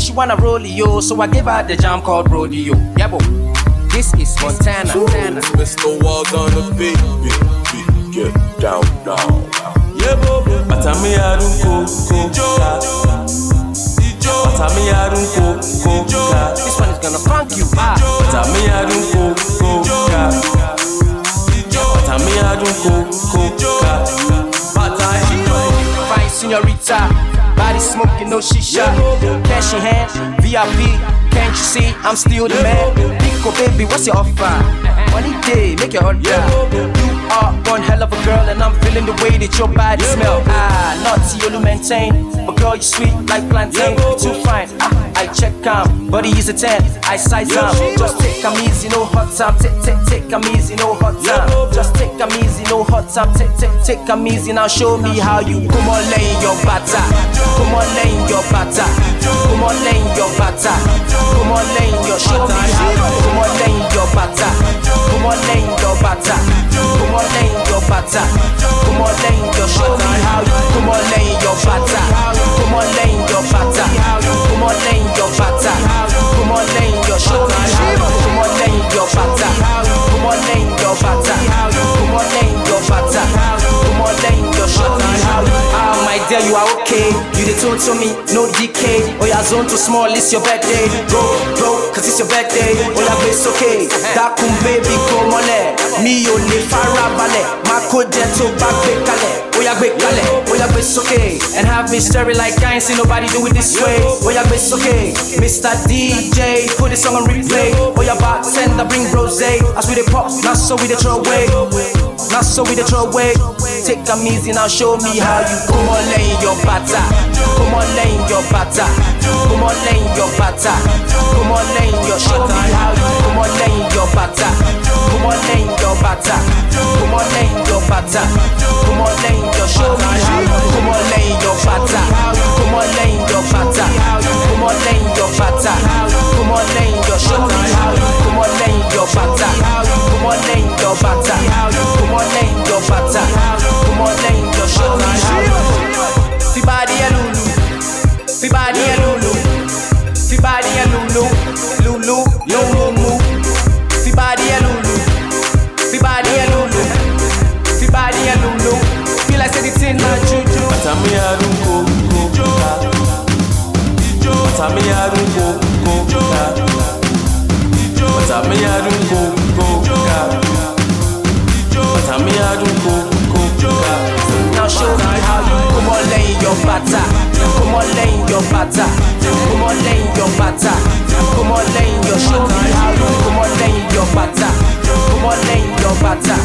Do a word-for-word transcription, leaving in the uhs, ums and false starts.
she wanna rodeo, so I gave her the jam called rodeo. Yeah, bo. This is Montana. Montana. Mister Walls on the beat, beat, beat, get down, down. Yeah, bo. Atami arun ko ko. Atami arun ko ko. This one is gonna funk you. Ah. Atami arun ko ko. Atami arun ko ko. Fine señorita, body smoking, no shisha. Cash in hand, V I P. Can't you see I'm still the man? Pico baby, what's your offer? Money day, make your order. You are one hell of a girl, and I'm feeling the way that your body smell. Ah, naughty, you maintain, but girl you sweet like plantain. Too fine, ah, I check calm. Body is a ten, I size am. Just take 'em easy, no hot time. Take, take, take 'em easy, no hot time. Just take 'em easy, no hot time. Take, take, take 'em easy. Now show me how you come on, lay your butter. Come on, lay your butter. Come on, lay your butter. Come on, lay your show me how. Come on, lay your butter. Come on, lay your butter. Come on, lay your butter. Come on, lay your show me how. Come on, lay your butter. Come on, lay your butter. Come on, lay your butter. Come on, lay your show me how. Come on, lay your butter. Come on, lay your butter. Come on, lay your butter. Come on, lay your show me how. Ah, my dear, you are okay. You the tone to me, no decay. Oh, your zone too small, it's your birthday. Go, bro, cause it's your birthday. Oh, your face okay. That kum baby, come on there. Me, you live farabale. My code jet to back big kale. Oh, your big kale. Oh, your face okay. And have me staring like I ain't seen nobody do it this way. Oh, your face okay. Mister D J, put this song on replay. Oh, your bartender, bring rose. As we the pop, not so we the throw away. Not so we the throw away. Take 'em easy, now show me how you come on, lay your butter. Come on, lay your butter. Come on, lay your butter. Come on, lay your show me how you come on, lay your butter. Come on, lay your butter. Come on, lay your butter. Come on, lay your show me how you come on, lay your butter. Come on, lay your butter. Come on, lay your butter. Come on, lay your show me how you come on, lay your butter. Come on, lay your butter. Come on, lay your butter. Come on, lay your show me how. Fi body a lulu, fi body a lulu, fi body a lulu, lulu, lulu, fi body a lulu, fi body a lulu, fi body a lulu. Feel like said it's in my juju. Atami arun ko ko. Atami arun ko ko. Atami arun ko ko. Atami arun ko ko. Now show me how you come on, lay your butter. Come on, lay your butter. Come on, lay your butter. Come on, lay your show me how you come on, lay your butter. Come on, lay your butter.